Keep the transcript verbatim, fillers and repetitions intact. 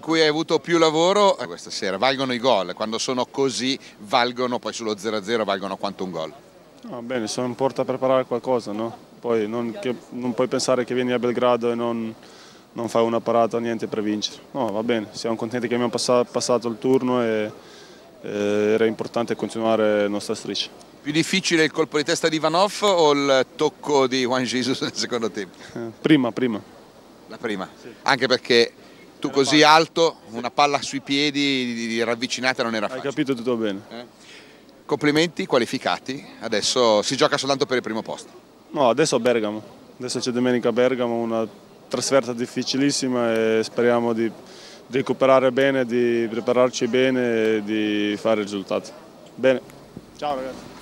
cui hai avuto più lavoro questa sera, valgono i gol, quando sono così valgono, poi sullo zero a zero valgono quanto un gol. No, bene, sono in porta a preparare qualcosa, no? Poi non, che, non puoi pensare che vieni a Belgrado e non, non fai una parata, niente per vincere. No, va bene, siamo contenti che abbiamo passato, passato il turno e, e era importante continuare la nostra striscia. Più difficile il colpo di testa di Ivanov o il tocco di Juan Jesus nel secondo tempo? Eh, prima, prima. La prima? Sì. Anche perché tu così alto, una palla sui piedi di, di ravvicinata non era facile. Hai capito tutto bene. Eh? Complimenti, qualificati, adesso si gioca soltanto per il primo posto. No, adesso a Bergamo, adesso c'è domenica a Bergamo, una trasferta difficilissima e speriamo di recuperare bene, di prepararci bene e di fare il risultato. Bene, ciao ragazzi.